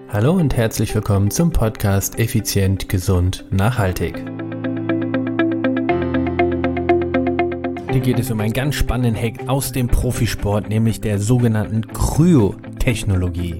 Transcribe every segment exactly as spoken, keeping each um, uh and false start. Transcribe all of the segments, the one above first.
Hallo und herzlich willkommen zum Podcast Effizient, Gesund, Nachhaltig. Hier geht es um einen ganz spannenden Hack aus dem Profisport, nämlich der sogenannten Kryotechnologie.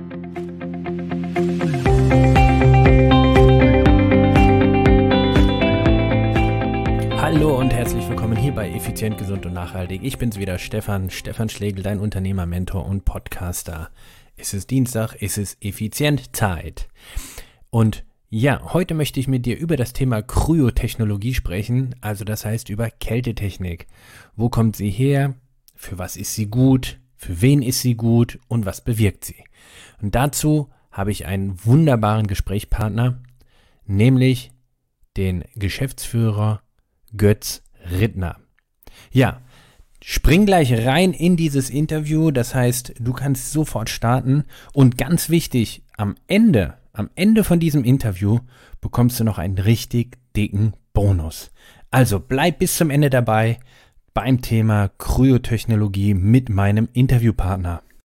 Hallo und herzlich willkommen hier bei Effizient, Gesund und Nachhaltig. Ich bin's wieder, Stefan, Stefan Schlegel, dein Unternehmer, Mentor und Podcaster. Es ist Dienstag, es ist Effizientzeit. Und ja, heute möchte ich mit dir über das Thema Kryotechnologie sprechen, also das heißt über Kältetechnik. Wo kommt sie her? Für was ist sie gut? Für wen ist sie gut? Und was bewirkt sie? Und dazu habe ich einen wunderbaren Gesprächspartner, nämlich den Geschäftsführer Götz Rittner. Ja, spring gleich rein in dieses Interview, das heißt, du kannst sofort starten und ganz wichtig, am Ende, am Ende von diesem Interview bekommst du noch einen richtig dicken Bonus. Also bleib bis zum Ende dabei beim Thema Kryotechnologie mit meinem Interviewpartner.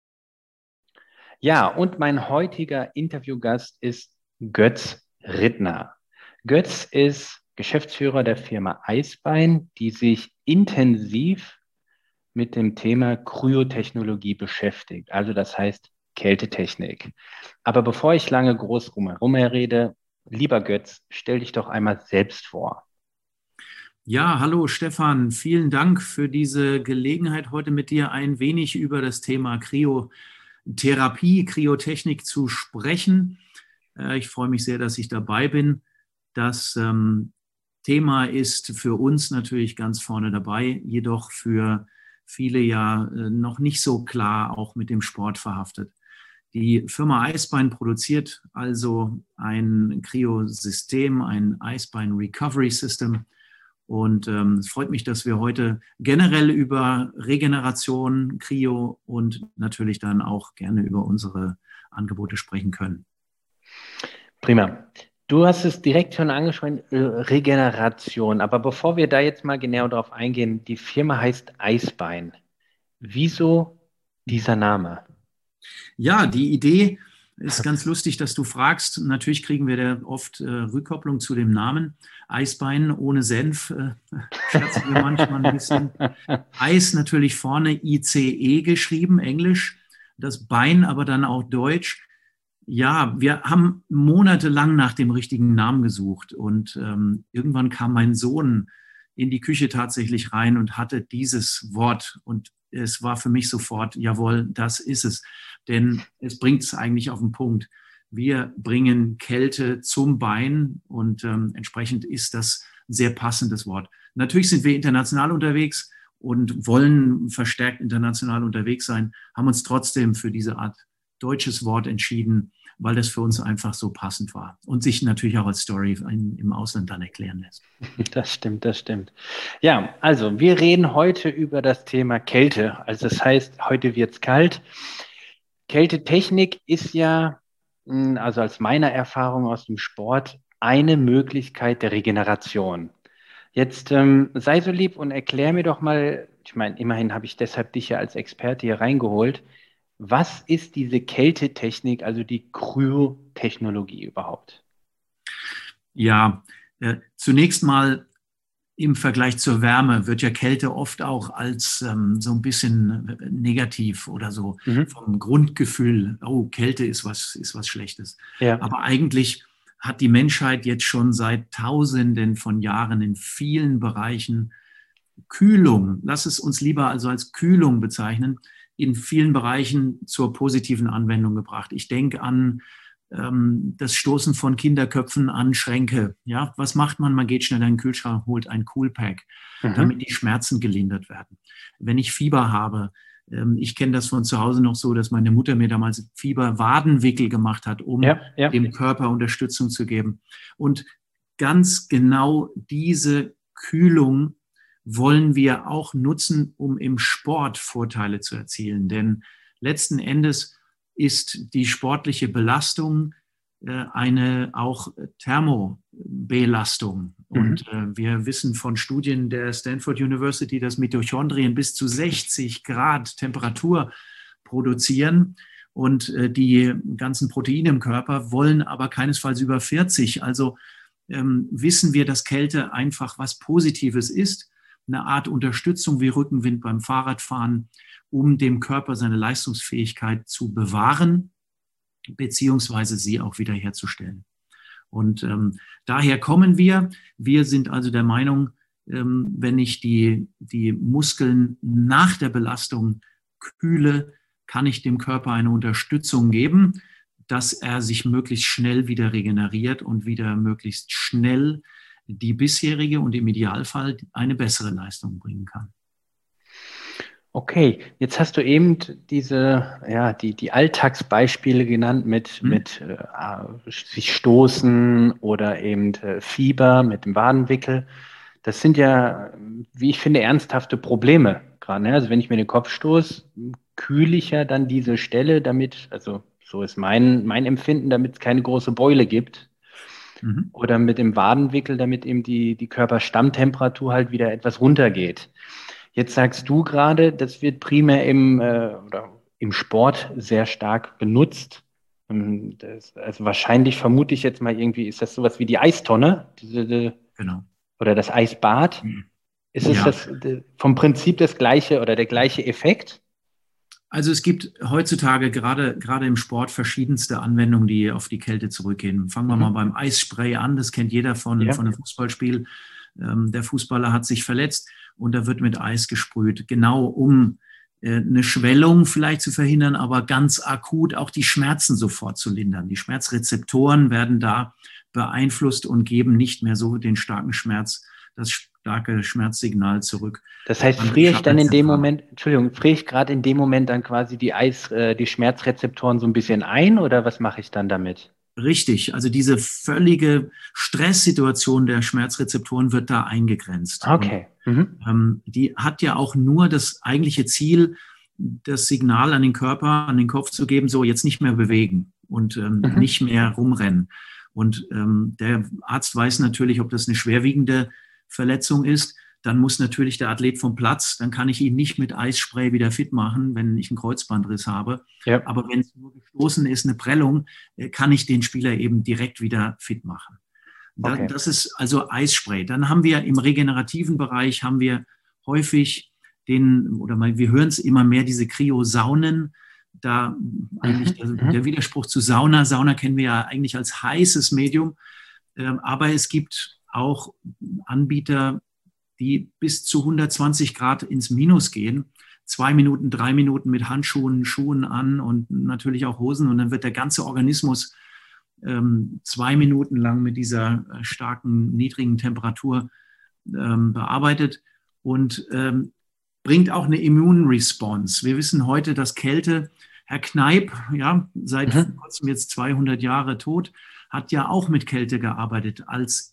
Ja, und mein heutiger Interviewgast ist Götz Rittner. Götz ist Geschäftsführer der Firma Eisbein, die sich intensiv mit dem Thema Kryotechnologie beschäftigt, also das heißt Kältetechnik. Aber bevor ich lange groß rumherum rede, lieber Götz, stell dich doch einmal selbst vor. Ja, hallo Stefan, vielen Dank für diese Gelegenheit, heute mit dir ein wenig über das Thema Kryotherapie, Kryotechnik zu sprechen. Ich freue mich sehr, dass ich dabei bin. Das ähm, Thema ist für uns natürlich ganz vorne dabei, jedoch für viele ja noch nicht so klar auch mit dem Sport verhaftet. Die Firma Eisbein produziert also ein Kryosystem, ein Eisbein Recovery System. Und ähm, es freut mich, dass wir heute generell über Regeneration, Kryo und natürlich dann auch gerne über unsere Angebote sprechen können. Prima. Du hast es direkt schon angesprochen, Regeneration. Aber bevor wir da jetzt mal genau drauf eingehen, die Firma heißt Eisbein. Wieso dieser Name? Ja, die Idee ist ganz lustig, dass du fragst. Natürlich kriegen wir da oft äh, Rückkopplung zu dem Namen. Eisbein ohne Senf, äh, scherzen wir manchmal ein bisschen. Eis natürlich vorne I C E geschrieben, Englisch. Das Bein aber dann auch Deutsch. Ja, wir haben monatelang nach dem richtigen Namen gesucht und ähm, irgendwann kam mein Sohn in die Küche tatsächlich rein und hatte dieses Wort und es war für mich sofort, jawohl, das ist es, denn es bringt es eigentlich auf den Punkt. Wir bringen Kälte zum Bein und ähm, entsprechend ist das ein sehr passendes Wort. Natürlich sind wir international unterwegs und wollen verstärkt international unterwegs sein, haben uns trotzdem für diese Art deutsches Wort entschieden, weil das für uns einfach so passend war und sich natürlich auch als Story im Ausland dann erklären lässt. Das stimmt, das stimmt. Ja, also wir reden heute über das Thema Kälte. Also das heißt, heute wird es kalt. Kältetechnik ist ja, also als meiner Erfahrung aus dem Sport, eine Möglichkeit der Regeneration. Jetzt ähm, sei so lieb und erklär mir doch mal, ich meine, immerhin habe ich deshalb dich ja als Experte hier reingeholt. Was ist diese Kältetechnik, also die Kryotechnologie überhaupt? Ja, äh, zunächst mal im Vergleich zur Wärme wird ja Kälte oft auch als ähm, so ein bisschen negativ oder so mhm. vom Grundgefühl, oh, Kälte ist was, ist was Schlechtes. Ja. Aber eigentlich hat die Menschheit jetzt schon seit Tausenden von Jahren in vielen Bereichen Kühlung, lass es uns lieber also als Kühlung bezeichnen, in vielen Bereichen zur positiven Anwendung gebracht. Ich denke an ähm, das Stoßen von Kinderköpfen an Schränke. Ja, was macht man? Man geht schnell in den Kühlschrank, holt ein Coolpack, mhm. damit die Schmerzen gelindert werden. Wenn ich Fieber habe, ähm, ich kenne das von zu Hause noch so, dass meine Mutter mir damals Fieberwadenwickel gemacht hat, um ja, ja. dem Körper Unterstützung zu geben. Und ganz genau diese Kühlung wollen wir auch nutzen, um im Sport Vorteile zu erzielen. Denn letzten Endes ist die sportliche Belastung äh, eine auch Thermobelastung. Mhm. Und äh, wir wissen von Studien der Stanford University, dass Mitochondrien bis zu sechzig Grad Temperatur produzieren. Und äh, die ganzen Proteine im Körper wollen aber keinesfalls über vierzig. Also ähm, wissen wir, dass Kälte einfach was Positives ist, eine Art Unterstützung wie Rückenwind beim Fahrradfahren, um dem Körper seine Leistungsfähigkeit zu bewahren, beziehungsweise sie auch wiederherzustellen. Und ähm, daher kommen wir. Wir sind also der Meinung, ähm, wenn ich die, die Muskeln nach der Belastung kühle, kann ich dem Körper eine Unterstützung geben, dass er sich möglichst schnell wieder regeneriert und wieder möglichst schnell die bisherige und im Idealfall eine bessere Leistung bringen kann. Okay, jetzt hast du eben diese, ja, die, die Alltagsbeispiele genannt mit, hm. mit äh, sich stoßen oder eben äh, Fieber mit dem Wadenwickel. Das sind ja, wie ich finde, ernsthafte Probleme gerade. Ne? Also wenn ich mir den Kopf stoße, kühle ich ja dann diese Stelle, damit, also so ist mein, mein Empfinden, damit es keine große Beule gibt. Mhm. Oder mit dem Wadenwickel, damit eben die, die Körperstammtemperatur halt wieder etwas runtergeht. Jetzt sagst du gerade, das wird primär im, äh, oder im Sport sehr stark benutzt. Das, also wahrscheinlich vermute ich jetzt mal irgendwie, ist das sowas wie die Eistonne? Diese, die, genau. Oder das Eisbad? Mhm. Ist es ja. das, vom Prinzip das gleiche oder der gleiche Effekt? Also es gibt heutzutage gerade, gerade im Sport verschiedenste Anwendungen, die auf die Kälte zurückgehen. Fangen wir mhm. mal beim Eisspray an. Das kennt jeder von, ja. von einem Fußballspiel. Ähm, der Fußballer hat sich verletzt und da wird mit Eis gesprüht, genau um äh, eine Schwellung vielleicht zu verhindern, aber ganz akut auch die Schmerzen sofort zu lindern. Die Schmerzrezeptoren werden da beeinflusst und geben nicht mehr so den starken Schmerz, das starke Schmerzsignal zurück. Das heißt, friere ich dann in dem Moment, Entschuldigung, friere ich gerade in dem Moment dann quasi die Eis, äh, die Schmerzrezeptoren so ein bisschen ein oder was mache ich dann damit? Richtig, also diese völlige Stresssituation der Schmerzrezeptoren wird da eingegrenzt. Okay. Und, mhm. ähm, die hat ja auch nur das eigentliche Ziel, das Signal an den Körper, an den Kopf zu geben, so jetzt nicht mehr bewegen und ähm, mhm. nicht mehr rumrennen. Und ähm, der Arzt weiß natürlich, ob das eine schwerwiegende Verletzung ist. Dann muss natürlich der Athlet vom Platz, dann kann ich ihn nicht mit Eisspray wieder fit machen, wenn ich einen Kreuzbandriss habe. Ja. Aber wenn es nur gestoßen ist, eine Prellung, kann ich den Spieler eben direkt wieder fit machen. Okay. Das ist also Eisspray. Dann haben wir im regenerativen Bereich, haben wir häufig den, oder wir hören es immer mehr, diese Kryosaunen. Da eigentlich also der Widerspruch zu Sauna. Sauna kennen wir ja eigentlich als heißes Medium. Aber es gibt auch Anbieter, die bis zu hundertzwanzig Grad ins Minus gehen. Zwei Minuten, drei Minuten mit Handschuhen, Schuhen an und natürlich auch Hosen. Und dann wird der ganze Organismus ähm, zwei Minuten lang mit dieser starken, niedrigen Temperatur ähm, bearbeitet und ähm, bringt auch eine Immunresponse. Wir wissen heute, dass Kälte, Herr Kneip, ja, seit mhm. kurzem jetzt zweihundert Jahre tot, hat ja auch mit Kälte gearbeitet als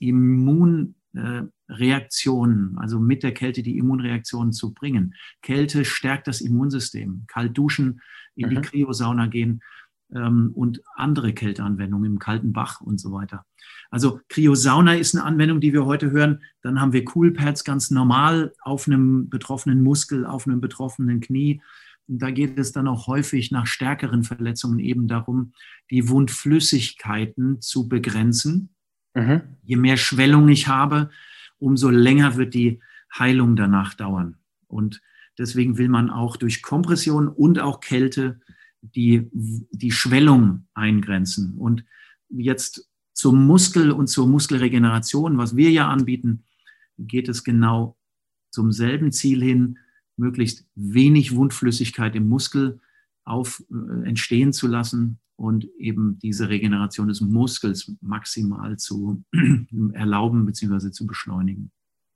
Immunreaktionen, also mit der Kälte die Immunreaktionen zu bringen. Kälte stärkt das Immunsystem. Kalt duschen, in die mhm. Kryosauna gehen ähm, und andere Kälteanwendungen im kalten Bach und so weiter. Also Kryosauna ist eine Anwendung, die wir heute hören. Dann haben wir Coolpads ganz normal auf einem betroffenen Muskel, auf einem betroffenen Knie. Und da geht es dann auch häufig nach stärkeren Verletzungen eben darum, die Wundflüssigkeiten zu begrenzen. Mhm. Je mehr Schwellung ich habe, umso länger wird die Heilung danach dauern. Und deswegen will man auch durch Kompression und auch Kälte die, die Schwellung eingrenzen. Und jetzt zum Muskel und zur Muskelregeneration, was wir ja anbieten, geht es genau zum selben Ziel hin, möglichst wenig Wundflüssigkeit im Muskel auf, äh, entstehen zu lassen und eben diese Regeneration des Muskels maximal zu erlauben bzw. zu beschleunigen.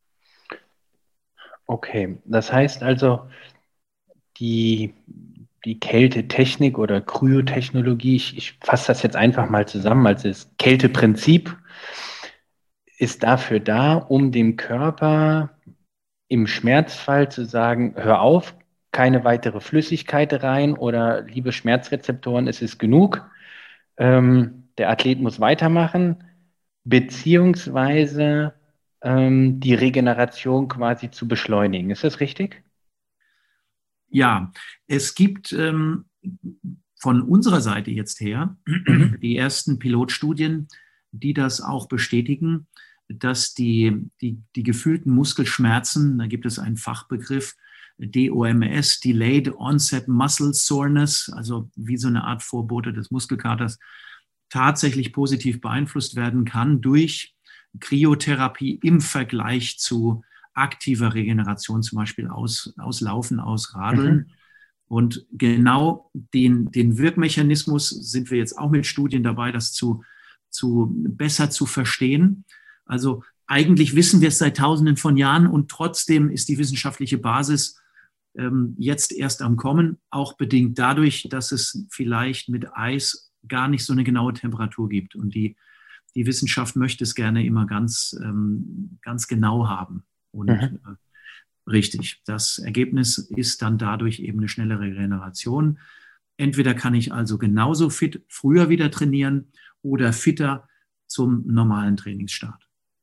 Okay, das heißt also, die, die Kältetechnik oder Kryotechnologie, ich, ich fasse das jetzt einfach mal zusammen, also das Kälteprinzip ist dafür da, um dem Körper im Schmerzfall zu sagen, hör auf, keine weitere Flüssigkeit rein oder liebe Schmerzrezeptoren, es ist genug. Ähm, der Athlet muss weitermachen, beziehungsweise ähm, die Regeneration quasi zu beschleunigen. Ist das richtig? Ja, es gibt ähm, von unserer Seite jetzt her mhm. die ersten Pilotstudien, die das auch bestätigen, dass die, die, die gefühlten Muskelschmerzen, da gibt es einen Fachbegriff, D O M S, Delayed Onset Muscle Soreness, also wie so eine Art Vorbote des Muskelkaters, tatsächlich positiv beeinflusst werden kann durch Kryotherapie im Vergleich zu aktiver Regeneration, zum Beispiel aus, aus Laufen, aus Radeln. Mhm. Und genau den, den Wirkmechanismus sind wir jetzt auch mit Studien dabei, das zu, zu besser zu verstehen. Also eigentlich wissen wir es seit Tausenden von Jahren und trotzdem ist die wissenschaftliche Basis ähm, jetzt erst am Kommen, auch bedingt dadurch, dass es vielleicht mit Eis gar nicht so eine genaue Temperatur gibt. Und die, die Wissenschaft möchte es gerne immer ganz, ähm, ganz genau haben. Und mhm. äh, richtig, das Ergebnis ist dann dadurch eben eine schnellere Regeneration. Entweder kann ich also genauso fit früher wieder trainieren oder fitter zum normalen Trainingsstart.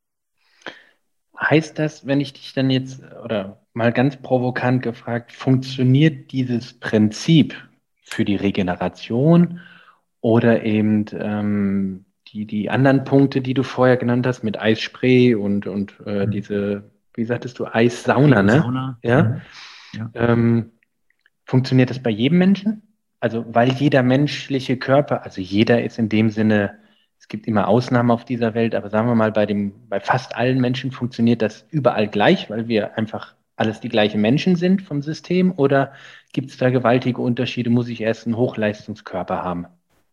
Heißt das, wenn ich dich dann jetzt, oder mal ganz provokant gefragt, funktioniert dieses Prinzip für die Regeneration oder eben ähm, die, die anderen Punkte, die du vorher genannt hast, mit Eisspray und, und äh, mhm. diese, wie sagtest du, Eissauna, ne? Sauna. Ja. ja. Ähm, funktioniert das bei jedem Menschen? Also, weil jeder menschliche Körper, also jeder ist in dem Sinne, es gibt immer Ausnahmen auf dieser Welt, aber sagen wir mal, bei, dem, bei fast allen Menschen funktioniert das überall gleich, weil wir einfach alles die gleichen Menschen sind vom System, oder gibt es da gewaltige Unterschiede? Muss ich erst einen Hochleistungskörper haben?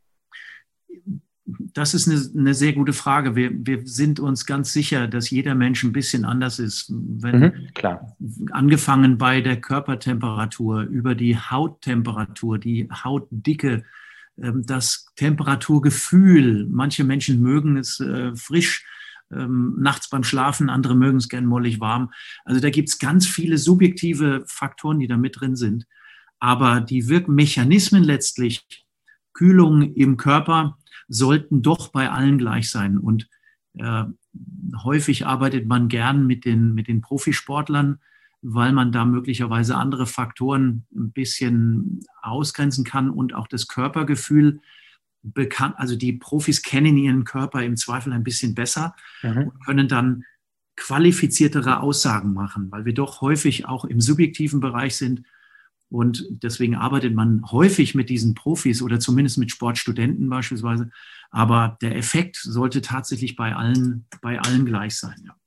Das ist eine, eine sehr gute Frage. Wir, wir sind uns ganz sicher, dass jeder Mensch ein bisschen anders ist. Wenn, mhm, klar. Angefangen bei der Körpertemperatur, über die Hauttemperatur, die Hautdicke, das Temperaturgefühl. Manche Menschen mögen es äh, frisch, ähm, nachts beim Schlafen, andere mögen es gern mollig warm. Also da gibt es ganz viele subjektive Faktoren, die da mit drin sind. Aber die Wirkmechanismen letztlich, Kühlung im Körper, sollten doch bei allen gleich sein. Und äh, häufig arbeitet man gern mit den, mit den Profisportlern, weil man da möglicherweise andere Faktoren ein bisschen ausgrenzen kann und auch das Körpergefühl bekannt. Also die Profis kennen ihren Körper im Zweifel ein bisschen besser mhm. und können dann qualifiziertere Aussagen machen, weil wir doch häufig auch im subjektiven Bereich sind. Und deswegen arbeitet man häufig mit diesen Profis oder zumindest mit Sportstudenten beispielsweise. Aber der Effekt sollte tatsächlich bei allen, bei allen gleich sein. Ja.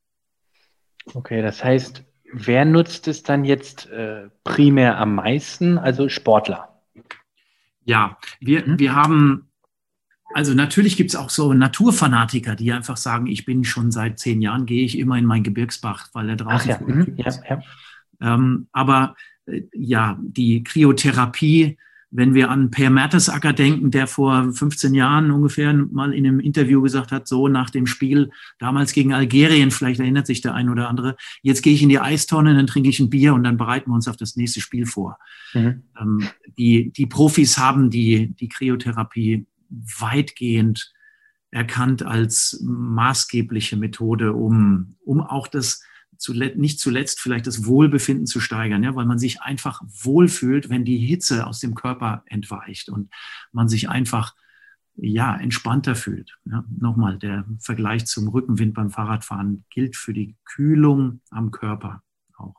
Okay, das heißt, wer nutzt es dann jetzt äh, primär am meisten? Also Sportler. Ja, wir, mhm. wir haben, also natürlich gibt es auch so Naturfanatiker, die einfach sagen, ich bin schon seit zehn Jahren, gehe ich immer in mein Gebirgsbach, weil er draußen Ach, ja. Mhm. ja, ja. Ähm, aber äh, ja, die Kryotherapie, wenn wir an Per Mertesacker denken, der vor fünfzehn Jahren ungefähr mal in einem Interview gesagt hat, so nach dem Spiel damals gegen Algerien, vielleicht erinnert sich der ein oder andere, jetzt gehe ich in die Eistonne, dann trinke ich ein Bier und dann bereiten wir uns auf das nächste Spiel vor. Mhm. Ähm, die, die Profis haben die, die Kryotherapie weitgehend erkannt als maßgebliche Methode, um, um auch das Zuletzt, nicht zuletzt vielleicht das Wohlbefinden zu steigern, ja, weil man sich einfach wohlfühlt, wenn die Hitze aus dem Körper entweicht und man sich einfach ja, entspannter fühlt. Ja, nochmal, der Vergleich zum Rückenwind beim Fahrradfahren gilt für die Kühlung am Körper auch.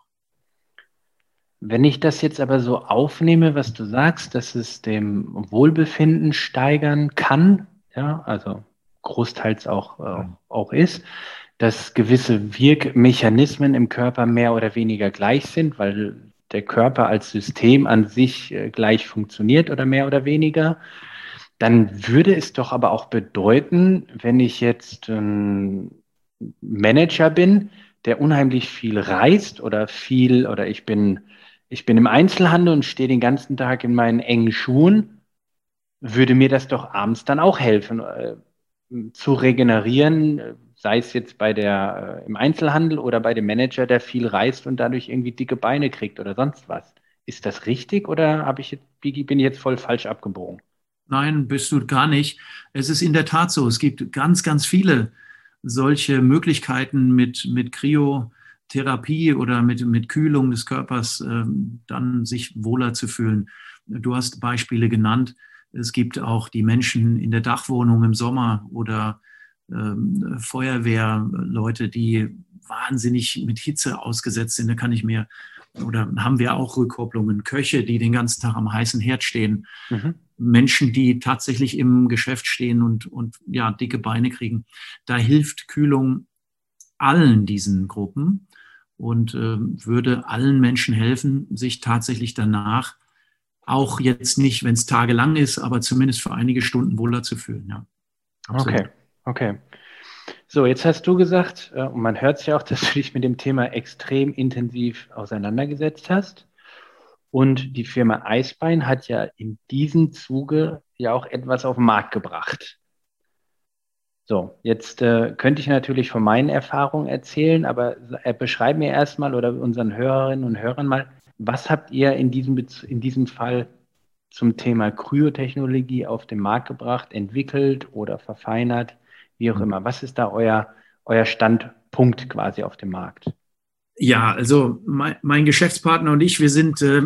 Wenn ich das jetzt aber so aufnehme, was du sagst, dass es dem Wohlbefinden steigern kann, ja, also großteils auch, äh, auch ist, dass gewisse Wirkmechanismen im Körper mehr oder weniger gleich sind, weil der Körper als System an sich gleich funktioniert oder mehr oder weniger, dann würde es doch aber auch bedeuten, wenn ich jetzt ein Manager bin, der unheimlich viel reist oder viel, oder ich bin, ich bin im Einzelhandel und stehe den ganzen Tag in meinen engen Schuhen, würde mir das doch abends dann auch helfen, äh, zu regenerieren, sei es jetzt bei der, äh, im Einzelhandel oder bei dem Manager, der viel reist und dadurch irgendwie dicke Beine kriegt oder sonst was. Ist das richtig oder habe ich jetzt, bin ich jetzt voll falsch abgebogen? Nein, bist du gar nicht. Es ist in der Tat so. Es gibt ganz, ganz viele solche Möglichkeiten mit, mit Kryotherapie oder mit, mit Kühlung des Körpers, ähm, dann sich wohler zu fühlen. Du hast Beispiele genannt. Es gibt auch die Menschen in der Dachwohnung im Sommer oder ähm, Feuerwehrleute, die wahnsinnig mit Hitze ausgesetzt sind. Da kann ich mir, oder haben wir auch Rückkopplungen, Köche, die den ganzen Tag am heißen Herd stehen, mhm. Menschen, die tatsächlich im Geschäft stehen und, und ja, dicke Beine kriegen. Da hilft Kühlung allen diesen Gruppen und äh, würde allen Menschen helfen, sich tatsächlich danach auch jetzt nicht, wenn es tagelang ist, aber zumindest für einige Stunden wohler zu fühlen. Ja. Okay, okay. So, jetzt hast du gesagt, äh, und man hört es ja auch, dass du dich mit dem Thema extrem intensiv auseinandergesetzt hast. Und die Firma Eisbein hat ja in diesem Zuge ja auch etwas auf den Markt gebracht. So, jetzt äh, könnte ich natürlich von meinen Erfahrungen erzählen, aber äh, beschreib mir erstmal oder unseren Hörerinnen und Hörern mal, was habt ihr in diesem, in diesem Fall zum Thema Kryotechnologie auf den Markt gebracht, entwickelt oder verfeinert, wie auch immer? Was ist da euer, euer Standpunkt quasi auf dem Markt? Ja, also mein, mein Geschäftspartner und ich, wir sind äh,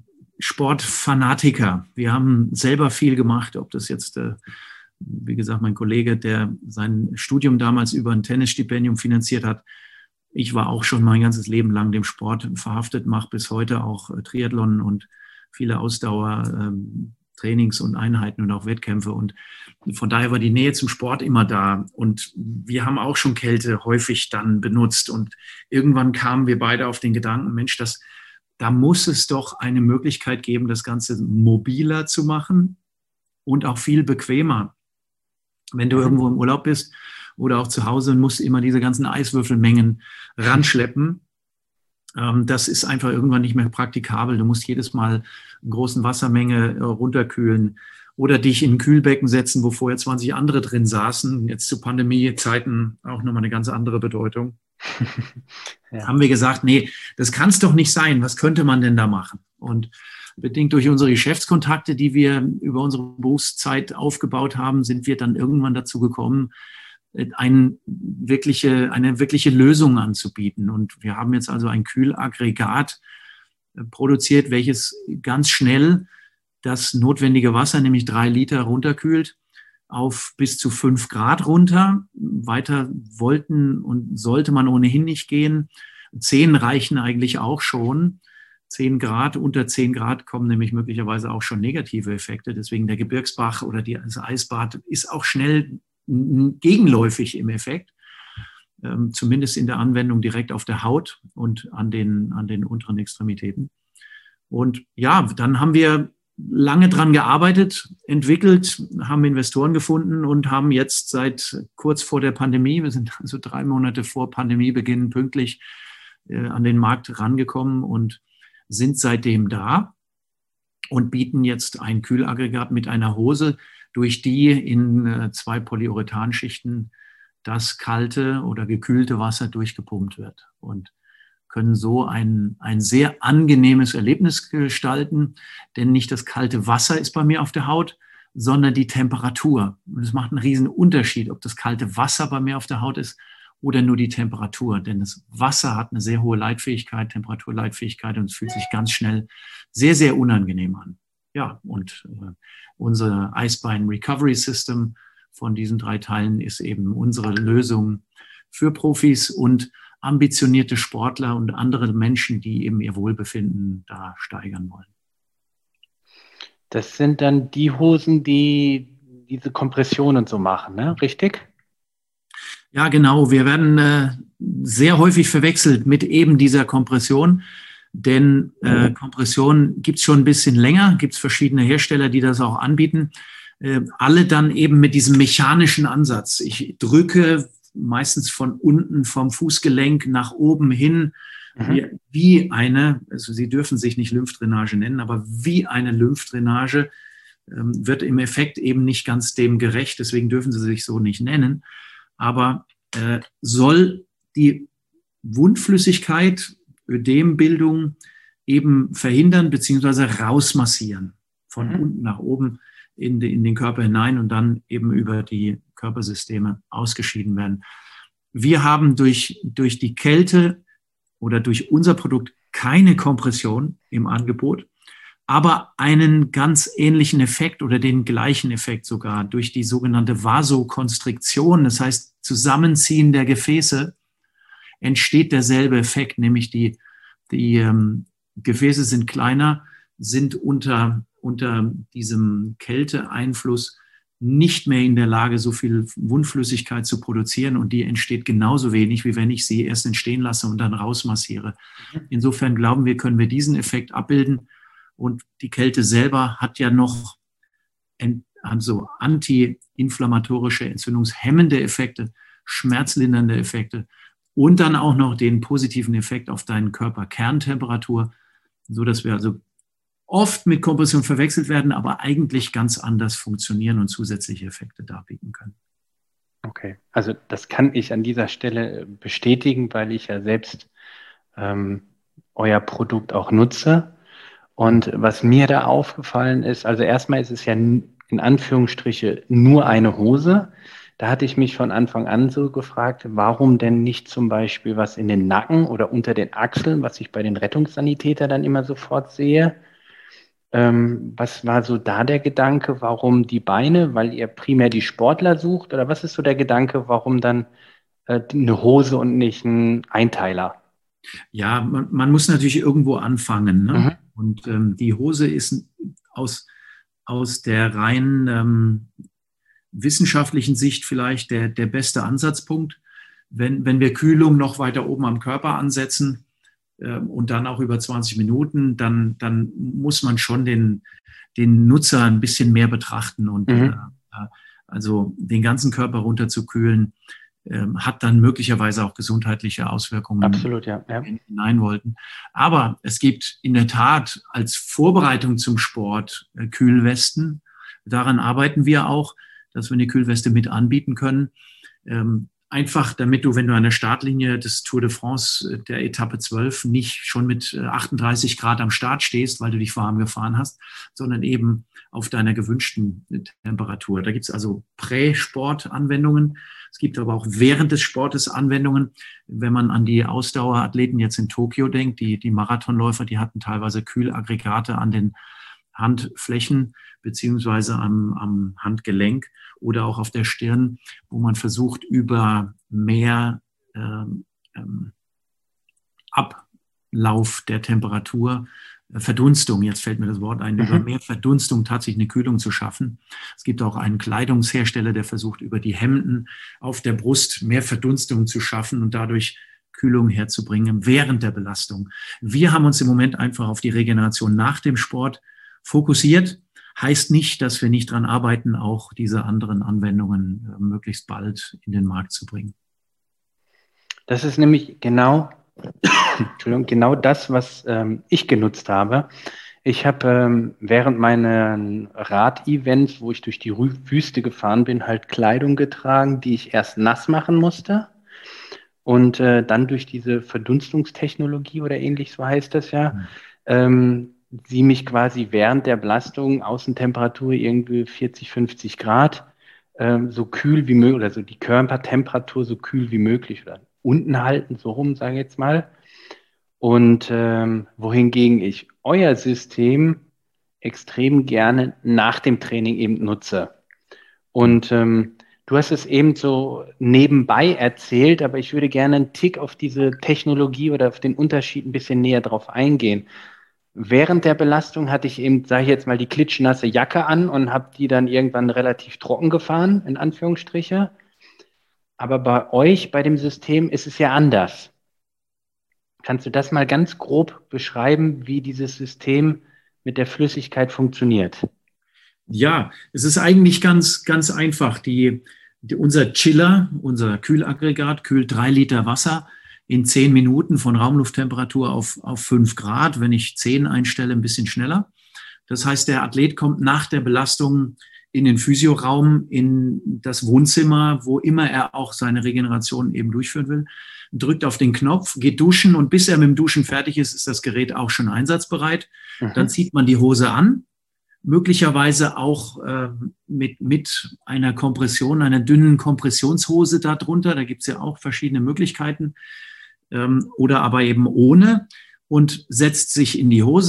Sportfanatiker. Wir haben selber viel gemacht, ob das jetzt, äh, wie gesagt, mein Kollege, der sein Studium damals über ein Tennisstipendium finanziert hat. Ich war auch schon mein ganzes Leben lang dem Sport verhaftet, mache bis heute auch äh, Triathlon und viele Ausdauer-Trainings ähm, und Einheiten und auch Wettkämpfe. Und von daher war die Nähe zum Sport immer da. Und wir haben auch schon Kälte häufig dann benutzt. Und irgendwann kamen wir beide auf den Gedanken, Mensch, das, da muss es doch eine Möglichkeit geben, das Ganze mobiler zu machen und auch viel bequemer. Wenn du irgendwo im Urlaub bist oder auch zu Hause und musst immer diese ganzen Eiswürfelmengen ranschleppen, das ist einfach irgendwann nicht mehr praktikabel. Du musst jedes Mal eine große Wassermenge runterkühlen oder dich in ein Kühlbecken setzen, wo vorher zwanzig andere drin saßen. Jetzt zu Pandemiezeiten auch nochmal eine ganz andere Bedeutung. Ja. Haben wir gesagt, nee, das kann es doch nicht sein. Was könnte man denn da machen? Und bedingt durch unsere Geschäftskontakte, die wir über unsere Berufszeit aufgebaut haben, sind wir dann irgendwann dazu gekommen, Ein wirkliche, eine wirkliche Lösung anzubieten. Und wir haben jetzt also ein Kühlaggregat produziert, welches ganz schnell das notwendige Wasser, nämlich drei Liter, runterkühlt auf bis zu fünf Grad runter. Weiter wollten und sollte man ohnehin nicht gehen. Zehn reichen eigentlich auch schon. Zehn Grad, unter zehn Grad kommen nämlich möglicherweise auch schon negative Effekte. Deswegen der Gebirgsbach oder die, das Eisbad ist auch schnell gegenläufig im Effekt, ähm, zumindest in der Anwendung direkt auf der Haut und an den, an den unteren Extremitäten. Und ja, dann haben wir lange dran gearbeitet, entwickelt, haben Investoren gefunden und haben jetzt seit kurz vor der Pandemie, wir sind also drei Monate vor Pandemiebeginn pünktlich äh, an den Markt rangekommen und sind seitdem da und bieten jetzt ein Kühlaggregat mit einer Hose, durch die in äh, zwei Polyurethanschichten das kalte oder gekühlte Wasser durchgepumpt wird und können so ein, ein sehr angenehmes Erlebnis gestalten, denn nicht das kalte Wasser ist bei mir auf der Haut, sondern die Temperatur. Und es macht einen riesen Unterschied, ob das kalte Wasser bei mir auf der Haut ist oder nur die Temperatur, denn das Wasser hat eine sehr hohe Leitfähigkeit, Temperaturleitfähigkeit und es fühlt sich ganz schnell sehr, sehr unangenehm an. Ja, und äh, unser Eisbein Recovery System von diesen drei Teilen ist eben unsere Lösung für Profis und ambitionierte Sportler und andere Menschen, die eben ihr Wohlbefinden da steigern wollen. Das sind dann die Hosen, die diese Kompression und so machen, ne? Richtig? Ja, genau. Wir werden äh, sehr häufig verwechselt mit eben dieser Kompression. Denn äh, Kompression gibt es schon ein bisschen länger, gibt es verschiedene Hersteller, die das auch anbieten. Äh, alle dann eben mit diesem mechanischen Ansatz. Ich drücke meistens von unten vom Fußgelenk nach oben hin, mhm. wie, wie eine, also Sie dürfen sich nicht Lymphdrainage nennen, aber wie eine Lymphdrainage ähm, wird im Effekt eben nicht ganz dem gerecht, deswegen dürfen sie sich so nicht nennen. Aber äh, soll die Wundflüssigkeit, Ödembildung eben verhindern bzw. rausmassieren von mhm. unten nach oben in, de, in den Körper hinein und dann eben über die Körpersysteme ausgeschieden werden. Wir haben durch, durch die Kälte oder durch unser Produkt keine Kompression im Angebot, aber einen ganz ähnlichen Effekt oder den gleichen Effekt sogar durch die sogenannte Vasokonstriktion, das heißt Zusammenziehen der Gefäße, entsteht derselbe Effekt, nämlich die, die ähm, Gefäße sind kleiner, sind unter, unter diesem Kälteeinfluss nicht mehr in der Lage, so viel Wundflüssigkeit zu produzieren, und die entsteht genauso wenig, wie wenn ich sie erst entstehen lasse und dann rausmassiere. Insofern glauben wir, können wir diesen Effekt abbilden, und die Kälte selber hat ja noch also antiinflammatorische, entzündungshemmende Effekte, schmerzlindernde Effekte und dann auch noch den positiven Effekt auf deinen Körperkerntemperatur, so dass wir also oft mit Kompression verwechselt werden, aber eigentlich ganz anders funktionieren und zusätzliche Effekte darbieten können. Okay, also das kann ich an dieser Stelle bestätigen, weil ich ja selbst ähm, euer Produkt auch nutze. Und was mir da aufgefallen ist, also erstmal ist es ja in Anführungsstriche nur eine Hose. Da hatte ich mich von Anfang an so gefragt, warum denn nicht zum Beispiel was in den Nacken oder unter den Achseln, was ich bei den Rettungssanitätern dann immer sofort sehe. Ähm, was war so da der Gedanke, warum die Beine, weil ihr primär die Sportler sucht, oder was ist so der Gedanke, warum dann äh, eine Hose und nicht ein Einteiler? Ja, man, man muss natürlich irgendwo anfangen, ne? Mhm. Und ähm, die Hose ist aus, aus der rein ähm, wissenschaftlichen Sicht vielleicht der, der beste Ansatzpunkt. Wenn, wenn wir Kühlung noch weiter oben am Körper ansetzen, und dann auch über zwanzig Minuten, dann, dann muss man schon den, den Nutzer ein bisschen mehr betrachten und mhm. äh, also den ganzen Körper runterzukühlen, äh, hat dann möglicherweise auch gesundheitliche Auswirkungen. Absolut, ja. ja. hinein wollten. Aber es gibt in der Tat als Vorbereitung zum Sport äh, Kühlwesten. Daran arbeiten wir auch, dass wir eine Kühlweste mit anbieten können. Ähm, Einfach, damit du, wenn du an der Startlinie des Tour de France der Etappe zwölf nicht schon mit achtunddreißig Grad am Start stehst, weil du dich warm gefahren hast, sondern eben auf deiner gewünschten Temperatur. Da gibt es also Prä-Sport-Anwendungen. Es gibt aber auch während des Sportes Anwendungen. Wenn man an die Ausdauerathleten jetzt in Tokio denkt, die, die Marathonläufer, die hatten teilweise Kühlaggregate an den Handflächen beziehungsweise am, am Handgelenk oder auch auf der Stirn, wo man versucht, über mehr ähm, ähm, Ablauf der Temperatur, äh, Verdunstung, jetzt fällt mir das Wort ein, mhm. über mehr Verdunstung tatsächlich eine Kühlung zu schaffen. Es gibt auch einen Kleidungshersteller, der versucht, über die Hemden auf der Brust mehr Verdunstung zu schaffen und dadurch Kühlung herzubringen während der Belastung. Wir haben uns im Moment einfach auf die Regeneration nach dem Sport fokussiert. Heißt nicht, dass wir nicht daran arbeiten, auch diese anderen Anwendungen äh, möglichst bald in den Markt zu bringen. Das ist nämlich genau, Entschuldigung, genau das, was ähm, ich genutzt habe. Ich habe ähm, während meinen Rad-Events, wo ich durch die Wüste gefahren bin, halt Kleidung getragen, die ich erst nass machen musste. Und äh, dann durch diese Verdunstungstechnologie oder ähnlich, so heißt das ja, mhm. ähm, sie mich quasi während der Belastung, Außentemperatur irgendwie vierzig, fünfzig Grad, ähm, so kühl wie möglich, oder so die Körpertemperatur so kühl wie möglich oder unten halten, so rum, sage ich jetzt mal. Und ähm, wohingegen ich euer System extrem gerne nach dem Training eben nutze. Und ähm, du hast es eben so nebenbei erzählt, aber ich würde gerne einen Tick auf diese Technologie oder auf den Unterschied ein bisschen näher drauf eingehen. Während der Belastung hatte ich eben, sage ich jetzt mal, die klitschnasse Jacke an und habe die dann irgendwann relativ trocken gefahren, in Anführungsstriche. Aber bei euch, bei dem System, ist es ja anders. Kannst du das mal ganz grob beschreiben, wie dieses System mit der Flüssigkeit funktioniert? Ja, es ist eigentlich ganz, ganz einfach. Die, die, unser Chiller, unser Kühlaggregat, kühlt drei Liter Wasser in zehn Minuten von Raumlufttemperatur auf, auf fünf Grad. Wenn ich zehn einstelle, ein bisschen schneller. Das heißt, der Athlet kommt nach der Belastung in den Physioraum, in das Wohnzimmer, wo immer er auch seine Regeneration eben durchführen will, drückt auf den Knopf, geht duschen und bis er mit dem Duschen fertig ist, ist das Gerät auch schon einsatzbereit. Mhm. Dann zieht man die Hose an, möglicherweise auch äh, mit, mit einer Kompression, einer dünnen Kompressionshose darunter. Da gibt es ja auch verschiedene Möglichkeiten. Ähm, oder aber eben ohne und setzt sich in die Hose,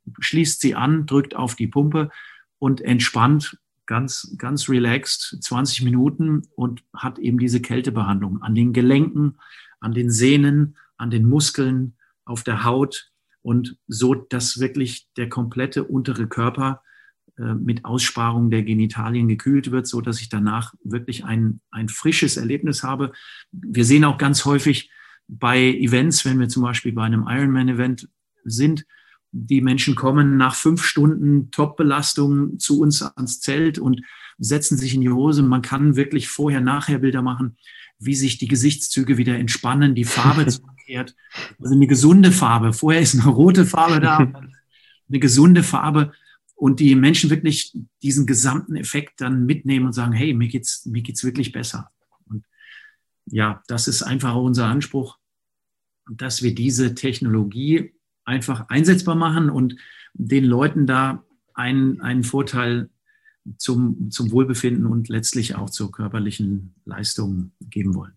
schließt sie an, drückt auf die Pumpe und entspannt ganz, ganz relaxed zwanzig Minuten und hat eben diese Kältebehandlung an den Gelenken, an den Sehnen, an den Muskeln, auf der Haut und so, dass wirklich der komplette untere Körper äh, mit Aussparung der Genitalien gekühlt wird, so dass ich danach wirklich ein, ein frisches Erlebnis habe. Wir sehen auch ganz häufig bei Events, wenn wir zum Beispiel bei einem Ironman-Event sind, die Menschen kommen nach fünf Stunden Top-Belastung zu uns ans Zelt und setzen sich in die Hose. Man kann wirklich Vorher-Nachher-Bilder machen, wie sich die Gesichtszüge wieder entspannen, die Farbe zurückkehrt. Also eine gesunde Farbe. Vorher ist eine rote Farbe da, eine gesunde Farbe und die Menschen wirklich diesen gesamten Effekt dann mitnehmen und sagen, hey, mir geht's, mir geht's wirklich besser. Und ja, das ist einfach unser Anspruch, dass wir diese Technologie einfach einsetzbar machen und den Leuten da einen, einen Vorteil zum, zum Wohlbefinden und letztlich auch zur körperlichen Leistung geben wollen.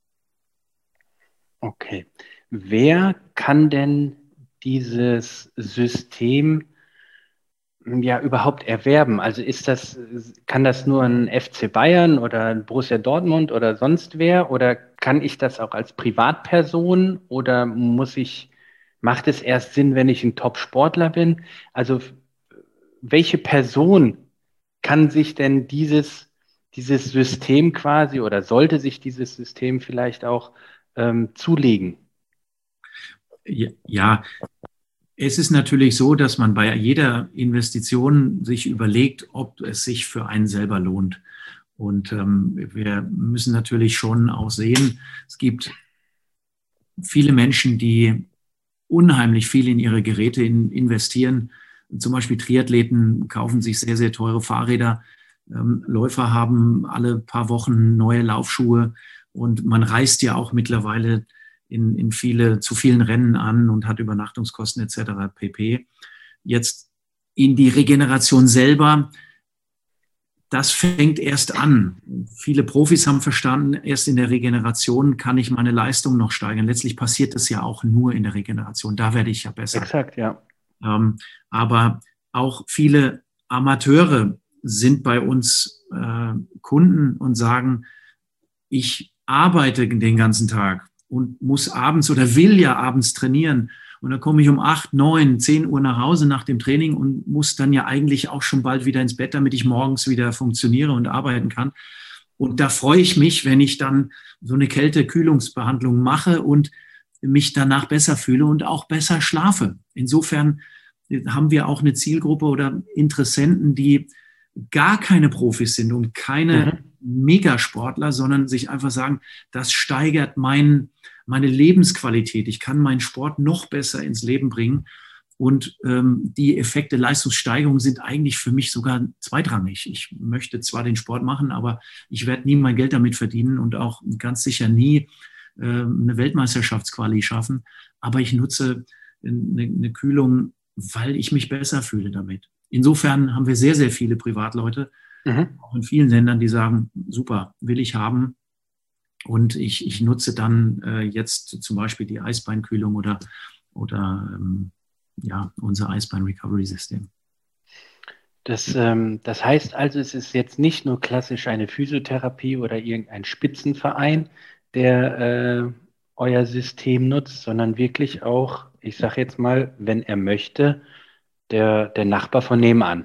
Okay. Wer kann denn dieses System ja überhaupt erwerben? Also ist das, kann das nur ein F C Bayern oder ein Borussia Dortmund oder sonst wer? Oder kann ich das auch als Privatperson oder muss ich, macht es erst Sinn, wenn ich ein Top-Sportler bin? Also welche Person kann sich denn dieses, dieses System quasi oder sollte sich dieses System vielleicht auch ähm, zulegen? Ja, ja, es ist natürlich so, dass man bei jeder Investition sich überlegt, ob es sich für einen selber lohnt. Und ähm, wir müssen natürlich schon auch sehen, es gibt viele Menschen, die unheimlich viel in ihre Geräte in, investieren. Zum Beispiel Triathleten kaufen sich sehr, sehr teure Fahrräder. Ähm, Läufer haben alle paar Wochen neue Laufschuhe und man reist ja auch mittlerweile in, in viele, zu vielen Rennen an und hat Übernachtungskosten et cetera pp. Jetzt in die Regeneration selber, das fängt erst an. Viele Profis haben verstanden, erst in der Regeneration kann ich meine Leistung noch steigern. Letztlich passiert das ja auch nur in der Regeneration. Da werde ich ja besser. Exakt, ja. Ähm, aber auch viele Amateure sind bei uns äh, Kunden und sagen, ich arbeite den ganzen Tag und muss abends oder will ja abends trainieren. Und dann komme ich um acht, neun, zehn Uhr nach Hause nach dem Training und muss dann ja eigentlich auch schon bald wieder ins Bett, damit ich morgens wieder funktioniere und arbeiten kann. Und da freue ich mich, wenn ich dann so eine Kälte-Kühlungsbehandlung mache und mich danach besser fühle und auch besser schlafe. Insofern haben wir auch eine Zielgruppe oder Interessenten, die gar keine Profis sind und keine mhm. Megasportler, sondern sich einfach sagen, das steigert mein, meine Lebensqualität. Ich kann meinen Sport noch besser ins Leben bringen. Und ähm, die Effekte Leistungssteigerung sind eigentlich für mich sogar zweitrangig. Ich möchte zwar den Sport machen, aber ich werde nie mein Geld damit verdienen und auch ganz sicher nie äh, eine Weltmeisterschaftsquali schaffen. Aber ich nutze eine, eine Kühlung, weil ich mich besser fühle damit. Insofern haben wir sehr, sehr viele Privatleute, mhm. auch in vielen Ländern, die sagen, super, will ich haben. Und ich, ich nutze dann äh, jetzt zum Beispiel die Eisbeinkühlung oder, oder ähm, ja, unser Eisbein-Recovery-System. Das, ähm, das heißt also, es ist jetzt nicht nur klassisch eine Physiotherapie oder irgendein Spitzenverein, der äh, euer System nutzt, sondern wirklich auch, ich sage jetzt mal, wenn er möchte, der, der Nachbar von nebenan.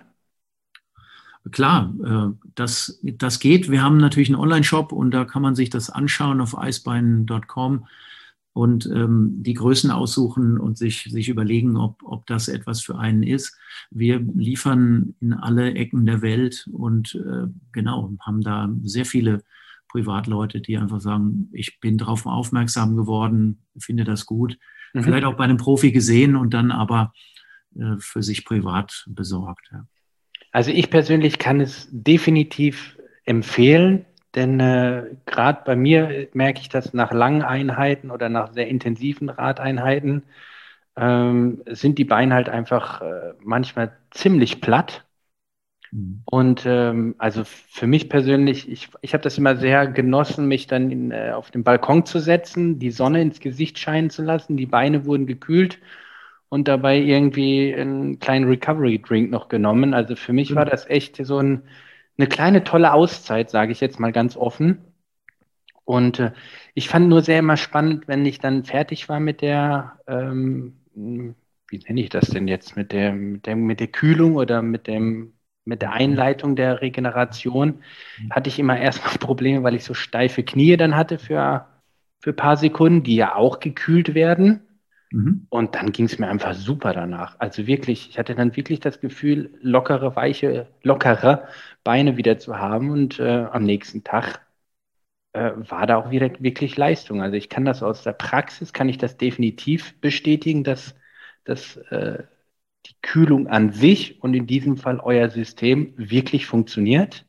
Klar, äh, das, das geht. Wir haben natürlich einen Online-Shop und da kann man sich das anschauen auf eisbein punkt com und ähm, die Größen aussuchen und sich, sich überlegen, ob, ob das etwas für einen ist. Wir liefern in alle Ecken der Welt und äh, genau, haben da sehr viele Privatleute, die einfach sagen, ich bin darauf aufmerksam geworden, finde das gut. Mhm. Vielleicht auch bei einem Profi gesehen und dann aber äh, für sich privat besorgt. Ja. Also ich persönlich kann es definitiv empfehlen, denn äh, gerade bei mir merke ich das nach langen Einheiten oder nach sehr intensiven Radeinheiten, ähm, sind die Beine halt einfach äh, manchmal ziemlich platt. Mhm. Und ähm, also für mich persönlich, ich, ich habe das immer sehr genossen, mich dann in, äh, auf den Balkon zu setzen, die Sonne ins Gesicht scheinen zu lassen, die Beine wurden gekühlt. und dabei irgendwie einen kleinen Recovery-Drink noch genommen. Also für mich war das echt so ein, eine kleine tolle Auszeit, sage ich jetzt mal ganz offen. Und äh, ich fand nur sehr immer spannend, wenn ich dann fertig war mit der, ähm, wie nenne ich das denn jetzt, mit der, mit der, mit der Kühlung oder mit dem, mit der Einleitung der Regeneration, hatte ich immer erstmal Probleme, weil ich so steife Knie dann hatte für, für ein paar Sekunden, die ja auch gekühlt werden. Mhm. Und dann ging es mir einfach super danach. Also wirklich, ich hatte dann wirklich das Gefühl, lockere, weiche, lockere Beine wieder zu haben. Und äh, am nächsten Tag äh, war da auch wieder wirklich Leistung. Also ich kann das aus der Praxis, kann ich das definitiv bestätigen, dass, dass äh, die Kühlung an sich und in diesem Fall euer System wirklich funktioniert.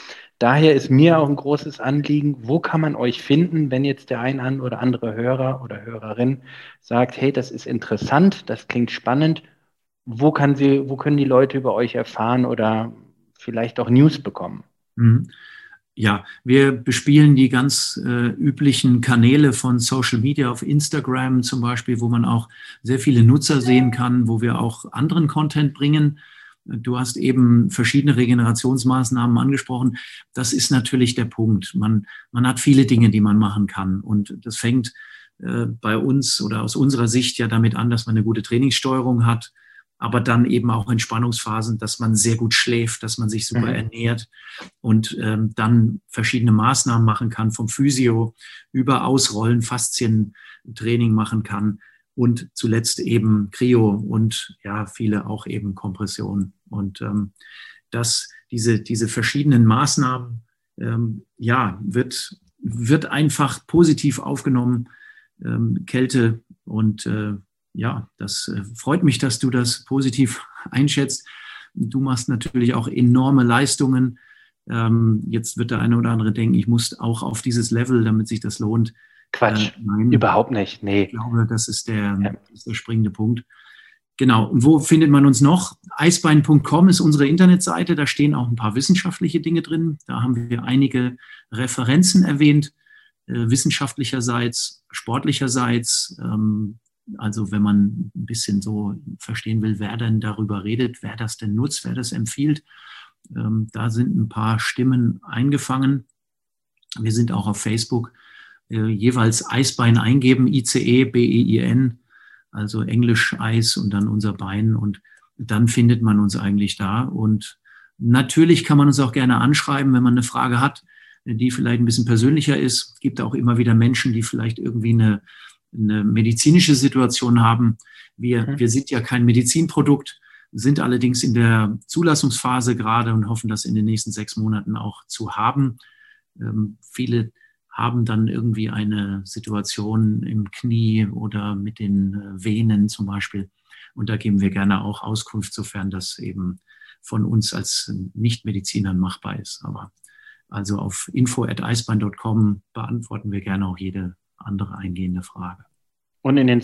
Daher ist mir auch ein großes Anliegen, wo kann man euch finden, wenn jetzt der ein oder andere Hörer oder Hörerin sagt, hey, das ist interessant, das klingt spannend, wo kann sie, wo können die Leute über euch erfahren oder vielleicht auch News bekommen? Mhm. Ja, wir bespielen die ganz äh, üblichen Kanäle von Social Media auf Instagram zum Beispiel, wo man auch sehr viele Nutzer sehen kann, wo wir auch anderen Content bringen. Du hast eben verschiedene Regenerationsmaßnahmen angesprochen. Das ist natürlich der Punkt. Man, man hat viele Dinge, die man machen kann. Und das fängt äh, bei uns oder aus unserer Sicht ja damit an, dass man eine gute Trainingssteuerung hat, aber dann eben auch Entspannungsphasen, dass man sehr gut schläft, dass man sich super mhm. ernährt und ähm, dann verschiedene Maßnahmen machen kann, vom Physio über Ausrollen, Faszientraining machen kann und zuletzt eben Kryo und ja, viele auch eben Kompression. Und ähm, dass diese, diese verschiedenen Maßnahmen, ähm, ja, wird, wird einfach positiv aufgenommen, ähm, Kälte und äh, ja, das äh, freut mich, dass du das positiv einschätzt. Du machst natürlich auch enorme Leistungen. Ähm, jetzt wird der eine oder andere denken, ich muss auch auf dieses Level, damit sich das lohnt. Quatsch, äh, nein, überhaupt nicht. Nee. Ich glaube, das ist der, ja. das ist der springende Punkt. Genau. Und wo findet man uns noch? eisbein punkt com ist unsere Internetseite. Da stehen auch ein paar wissenschaftliche Dinge drin. Da haben wir einige Referenzen erwähnt, äh, wissenschaftlicherseits, sportlicherseits. Ähm, Also wenn man ein bisschen so verstehen will, wer denn darüber redet, wer das denn nutzt, wer das empfiehlt, ähm, da sind ein paar Stimmen eingefangen. Wir sind auch auf Facebook, äh, jeweils Eisbein eingeben, I C E B E I N, also Englisch Eis und dann unser Bein und dann findet man uns eigentlich da. Und natürlich kann man uns auch gerne anschreiben, wenn man eine Frage hat, die vielleicht ein bisschen persönlicher ist. Es gibt auch immer wieder Menschen, die vielleicht irgendwie eine eine medizinische Situation haben. Wir, mhm. wir sind ja kein Medizinprodukt, sind allerdings in der Zulassungsphase gerade und hoffen, das in den nächsten sechs Monaten auch zu haben. Ähm, viele haben dann irgendwie eine Situation im Knie oder mit den Venen zum Beispiel. Und da geben wir gerne auch Auskunft, sofern das eben von uns als Nichtmedizinern machbar ist. Aber also auf info at eisbein punkt com beantworten wir gerne auch jede andere eingehende Frage. Und in den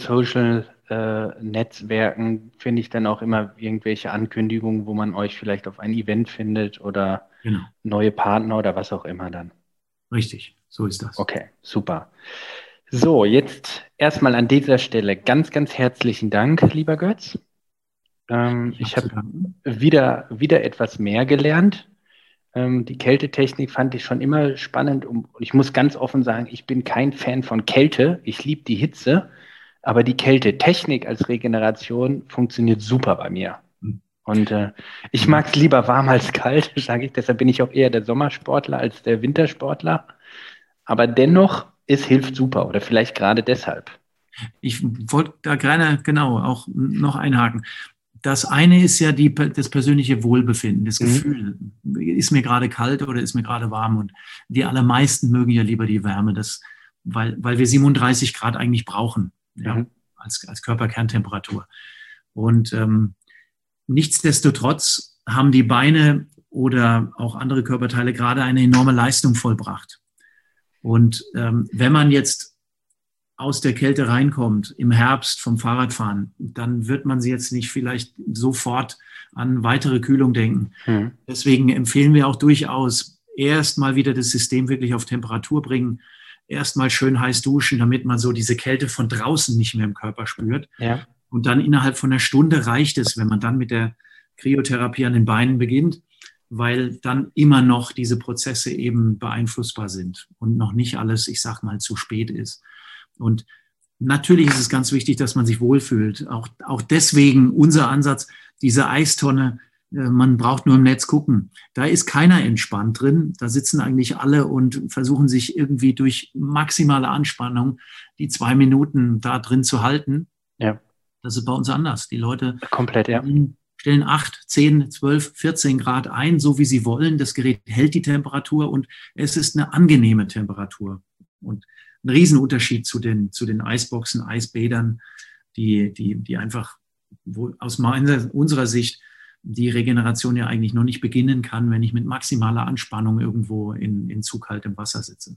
Social-Netzwerken äh, finde ich dann auch immer irgendwelche Ankündigungen, wo man euch vielleicht auf ein Event findet oder genau. neue Partner oder was auch immer dann. Richtig, so ist das. Okay, super. So, jetzt erstmal an dieser Stelle ganz, ganz herzlichen Dank, lieber Götz. Ähm, ich habe wieder, wieder etwas mehr gelernt. Die Kältetechnik fand ich schon immer spannend und ich muss ganz offen sagen, ich bin kein Fan von Kälte. Ich liebe die Hitze, aber die Kältetechnik als Regeneration funktioniert super bei mir. Und äh, ich mag es lieber warm als kalt, sage ich. Deshalb bin ich auch eher der Sommersportler als der Wintersportler. Aber dennoch, es hilft super oder vielleicht gerade deshalb. Ich wollte da gerne genau auch noch einhaken. Das eine ist ja die, das persönliche Wohlbefinden, das Gefühl. Mhm. Ist mir gerade kalt oder ist mir gerade warm? Und die allermeisten mögen ja lieber die Wärme, das, weil, weil wir siebenunddreißig Grad eigentlich brauchen, ja, mhm. als, als Körperkerntemperatur. Und ähm, nichtsdestotrotz haben die Beine oder auch andere Körperteile gerade eine enorme Leistung vollbracht. Und ähm, wenn man jetzt aus der Kälte reinkommt, im Herbst vom Fahrradfahren, dann wird man sie jetzt nicht vielleicht sofort an weitere Kühlung denken. Hm. Deswegen empfehlen wir auch durchaus, erst mal wieder das System wirklich auf Temperatur bringen, erst mal schön heiß duschen, damit man so diese Kälte von draußen nicht mehr im Körper spürt. Ja. Und dann innerhalb von einer Stunde reicht es, wenn man dann mit der Kryotherapie an den Beinen beginnt, weil dann immer noch diese Prozesse eben beeinflussbar sind und noch nicht alles, ich sag mal, zu spät ist. Und natürlich ist es ganz wichtig, dass man sich wohlfühlt. Auch, auch deswegen unser Ansatz, diese Eistonne, man braucht nur im Netz gucken. Da ist keiner entspannt drin. Da sitzen eigentlich alle und versuchen sich irgendwie durch maximale Anspannung die zwei Minuten da drin zu halten. Ja. Das ist bei uns anders. Die Leute komplett, ja. stellen acht, zehn, zwölf, vierzehn Grad ein, so wie sie wollen. Das Gerät hält die Temperatur und es ist eine angenehme Temperatur. Und ein Riesenunterschied zu den, zu den Eisboxen, Eisbädern, die, die, die einfach wo, aus meiner, unserer Sicht die Regeneration ja eigentlich noch nicht beginnen kann, wenn ich mit maximaler Anspannung irgendwo in, in zu kaltem Wasser sitze.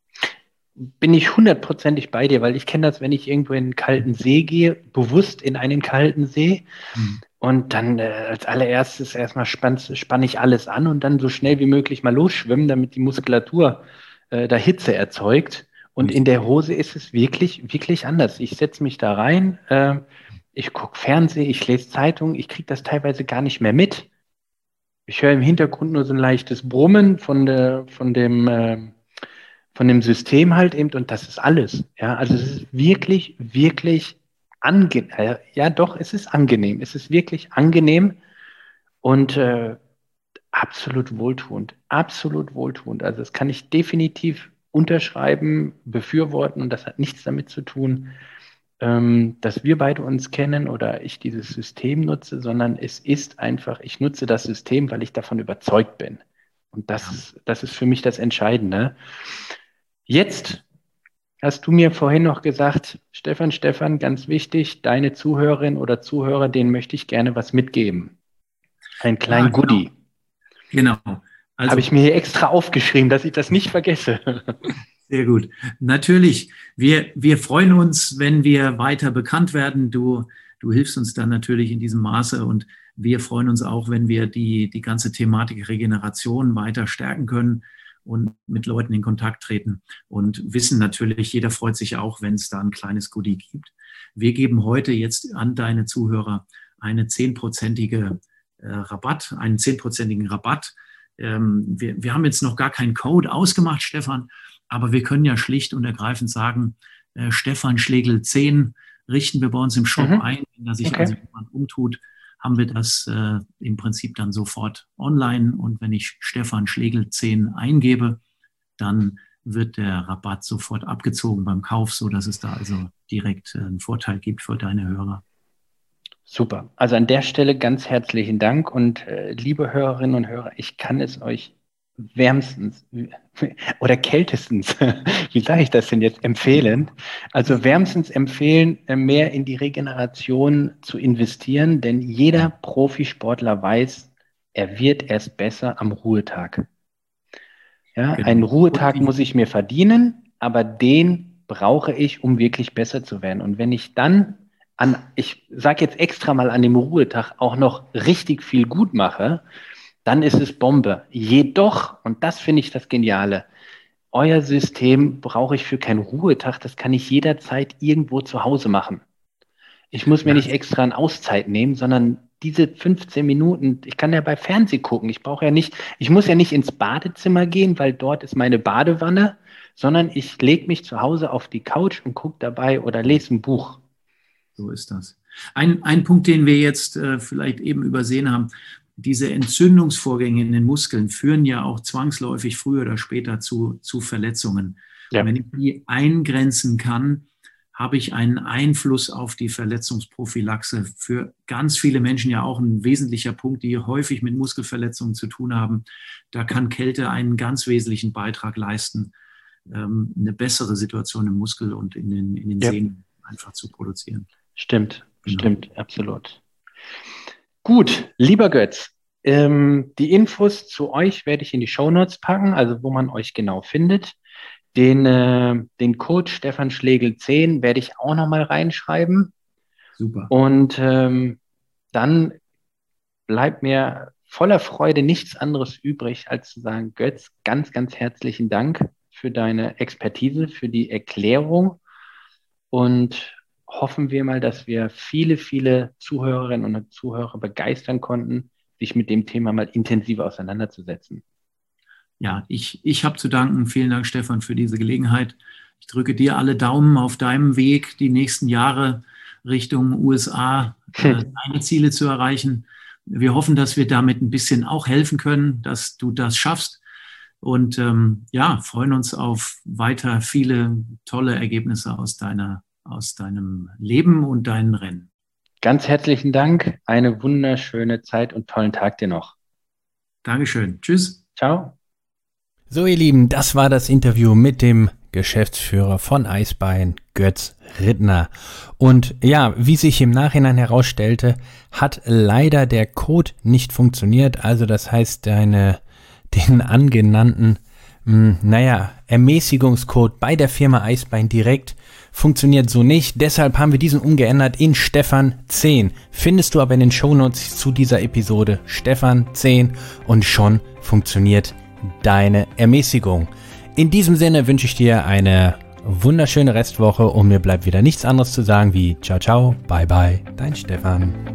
Bin ich hundertprozentig bei dir, weil ich kenne das, wenn ich irgendwo in einen kalten See gehe, bewusst in einen kalten See, mhm. und dann äh, als allererstes erstmal spann, spanne ich alles an und dann so schnell wie möglich mal losschwimmen, damit die Muskulatur äh, da Hitze erzeugt. Und in der Hose ist es wirklich, wirklich anders. Ich setze mich da rein, äh, ich gucke Fernsehen, ich lese Zeitung, ich kriege das teilweise gar nicht mehr mit. Ich höre im Hintergrund nur so ein leichtes Brummen von, der, von, dem, äh, von dem System halt eben, und das ist alles. Ja, also es ist wirklich, wirklich angenehm. Äh, ja, doch, es ist angenehm. Es ist wirklich angenehm und äh, absolut wohltuend. Absolut wohltuend. Also das kann ich definitiv unterschreiben, befürworten, und das hat nichts damit zu tun, ähm, dass wir beide uns kennen oder ich dieses System nutze, sondern es ist einfach, ich nutze das System, weil ich davon überzeugt bin. Und das, ja. ist, das ist für mich das Entscheidende. Jetzt hast du mir vorhin noch gesagt, Stefan, Stefan, ganz wichtig, deine Zuhörerin oder Zuhörer, denen möchte ich gerne was mitgeben. Ein kleinen ja, genau. Goodie. Genau. Also, habe ich mir hier extra aufgeschrieben, dass ich das nicht vergesse. Sehr gut. Natürlich, wir, wir freuen uns, wenn wir weiter bekannt werden. Du, du hilfst uns dann natürlich in diesem Maße, und wir freuen uns auch, wenn wir die, die ganze Thematik Regeneration weiter stärken können und mit Leuten in Kontakt treten, und wissen natürlich, jeder freut sich auch, wenn es da ein kleines Goodie gibt. Wir geben heute jetzt an deine Zuhörer eine zehnprozentige äh, Rabatt, einen zehnprozentigen Rabatt. Ähm, wir, wir haben jetzt noch gar keinen Code ausgemacht, Stefan, aber wir können ja schlicht und ergreifend sagen, äh, Stefan Schlegel zehn richten wir bei uns im Shop mhm. ein. Wenn da sich okay. also jemand umtut, haben wir das äh, im Prinzip dann sofort online. Und wenn ich Stefan Schlegel zehn eingebe, dann wird der Rabatt sofort abgezogen beim Kauf, sodass es da also direkt äh, einen Vorteil gibt für deine Hörer. Super. Also an der Stelle ganz herzlichen Dank, und äh, liebe Hörerinnen und Hörer, ich kann es euch wärmstens oder kältestens, wie sage ich das denn jetzt, empfehlen? Also wärmstens empfehlen, mehr in die Regeneration zu investieren, denn jeder Profisportler weiß, er wird erst besser am Ruhetag. Ja, genau. Einen Ruhetag muss ich mir verdienen, aber den brauche ich, um wirklich besser zu werden. Und wenn ich dann an, ich sage jetzt extra mal an dem Ruhetag, auch noch richtig viel gut mache, dann ist es Bombe. Jedoch, und das finde ich das Geniale, euer System brauche ich für keinen Ruhetag, das kann ich jederzeit irgendwo zu Hause machen. Ich muss mir ja. nicht extra eine Auszeit nehmen, sondern diese fünfzehn Minuten, ich kann ja bei Fernsehen gucken, ich brauche ja nicht, ich muss ja nicht ins Badezimmer gehen, weil dort ist meine Badewanne, sondern ich lege mich zu Hause auf die Couch und gucke dabei oder lese ein Buch. So ist das. Ein, ein Punkt, den wir jetzt äh, vielleicht eben übersehen haben: Diese Entzündungsvorgänge in den Muskeln führen ja auch zwangsläufig früher oder später zu, zu Verletzungen. Ja. Und wenn ich die eingrenzen kann, habe ich einen Einfluss auf die Verletzungsprophylaxe. Für ganz viele Menschen ja auch ein wesentlicher Punkt, die häufig mit Muskelverletzungen zu tun haben. Da kann Kälte einen ganz wesentlichen Beitrag leisten, ähm, eine bessere Situation im Muskel und in den, in den ja. Sehnen einfach zu produzieren. Stimmt, genau. Stimmt, absolut. Gut, lieber Götz, ähm, die Infos zu euch werde ich in die Shownotes packen, also wo man euch genau findet. Den, äh, den Code Stefan Schlegel zehn werde ich auch nochmal reinschreiben. Super. Und ähm, dann bleibt mir voller Freude nichts anderes übrig, als zu sagen, Götz, ganz, ganz herzlichen Dank für deine Expertise, für die Erklärung. Und hoffen wir mal, dass wir viele, viele Zuhörerinnen und Zuhörer begeistern konnten, sich mit dem Thema mal intensiver auseinanderzusetzen. Ja, ich, ich habe zu danken. Vielen Dank, Stefan, für diese Gelegenheit. Ich drücke dir alle Daumen auf deinem Weg, die nächsten Jahre Richtung U S A, äh, deine Ziele zu erreichen. Wir hoffen, dass wir damit ein bisschen auch helfen können, dass du das schaffst. Und ähm, ja, freuen uns auf weiter viele tolle Ergebnisse aus deiner, aus deinem Leben und deinen Rennen. Ganz herzlichen Dank. Eine wunderschöne Zeit und tollen Tag dir noch. Dankeschön. Tschüss. Ciao. So, ihr Lieben, das war das Interview mit dem Geschäftsführer von Eisbein, Götz Rittner. Und ja, wie sich im Nachhinein herausstellte, hat leider der Code nicht funktioniert. Also das heißt, deine, den angenannten, mh, naja, Ermäßigungscode bei der Firma Eisbein direkt funktioniert so nicht. Deshalb haben wir diesen umgeändert in Stefan zehn. Findest du aber in den Shownotes zu dieser Episode Stefan zehn und schon funktioniert deine Ermäßigung. In diesem Sinne wünsche ich dir eine wunderschöne Restwoche und mir bleibt wieder nichts anderes zu sagen wie ciao, ciao, bye, bye, dein Stefan.